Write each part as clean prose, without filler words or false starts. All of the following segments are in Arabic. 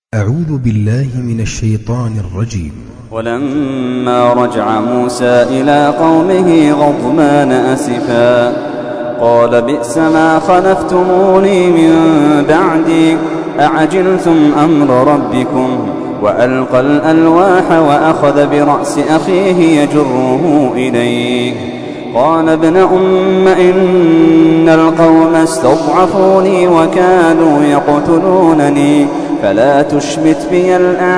أعوذ بالله من الشيطان الرجيم. ولما رجع موسى إلى قومه غضبان أسفا قال بئس ما خلفتموني من بعدي أعجلتم أمر ربكم وألقى الألواح وأخذ برأس أخيه يجره إليه قال ابن أم إن القوم استضعفوني وكانوا يقتلونني فلا تشمت بي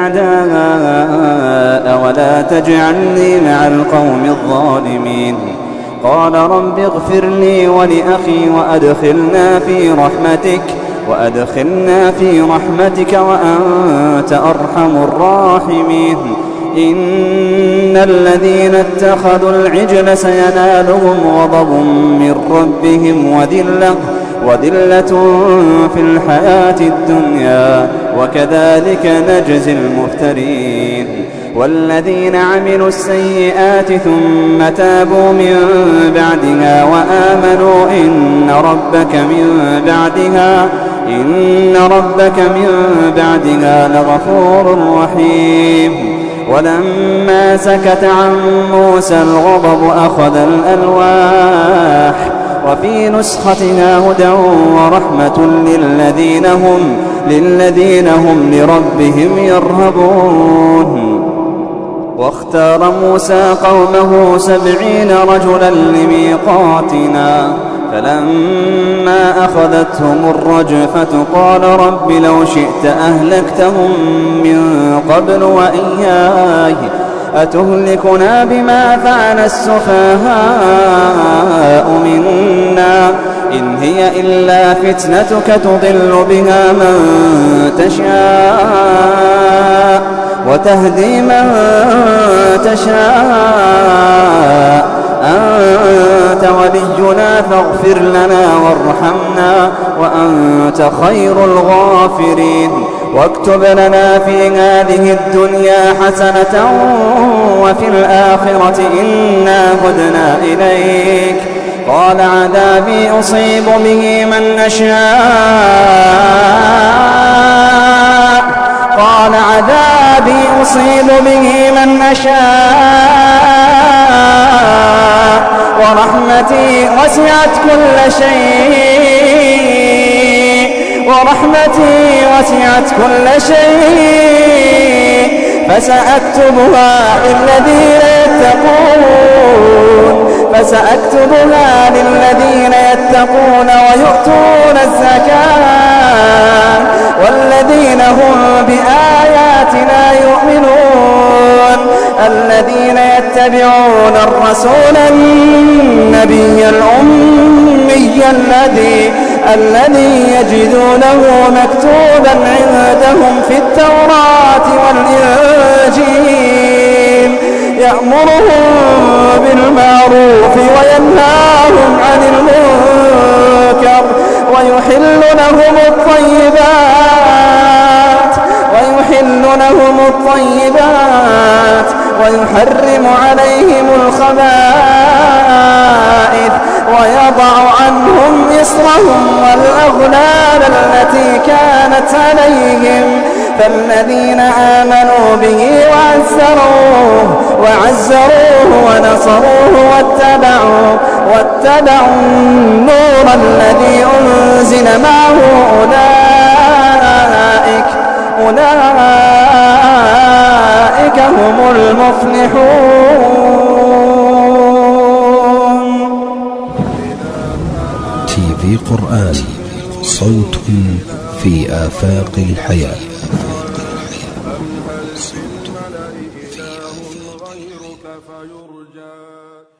الأعداء ولا تجعلني مع القوم الظالمين قال رب اغفر لي ولأخي وأدخلنا في رحمتك وأنت أرحم الراحمين إن الذين اتخذوا العجل سينالهم غضب من ربهم وذلة في الحياة الدنيا وكذلك نجزي المفترين والذين عملوا السيئات ثم تابوا من بعدها وآمنوا إن ربك من بعدها لغفور رحيم ولما سكت عن موسى الغضب أخذ الألواح وفي نسختها هدى ورحمة للذين هم لربهم يرهبون واختار موسى قومه 70 رجلا لميقاتنا فلما أخذتهم الرجفة قال رب لو شئت أهلكتهم من قبل وإياي أتهلكنا بما فعل السفهاء منا إن هي إلا فتنتك تضل بها من تشاء وتهدي من تشاء أنت ولينا فاغفر لنا وارحمنا وأنت خير الغافرين واكتب لنا في هذه الدنيا حسنة وفي الآخرة إنا هدنا إليك قال عذابي أصيب به من أشاء ورحمتي وسعت كل شيء فسأكتبها للذين يتقون ويؤتون الزكاة والذين هم بآياتنا يؤمنون الذين يتبعون الرسول النبي الأمي الذي يجدونه مكتوبا عندهم في التوراة والإنجيل يأمرهم بالمعروف وينهاهم عن المنكر ويحل لهم الطيبات ويحرم عليهم الخبائث ويضع عنهم إصرهم والأغلال التي كانت عليهم فالذين آمنوا به وعزروه ونصروه واتبعوا النور الذي أنزل معه أولئك هم المفلحون. TV قرآن صوت في آفاق الحياة. غيرك فيرجى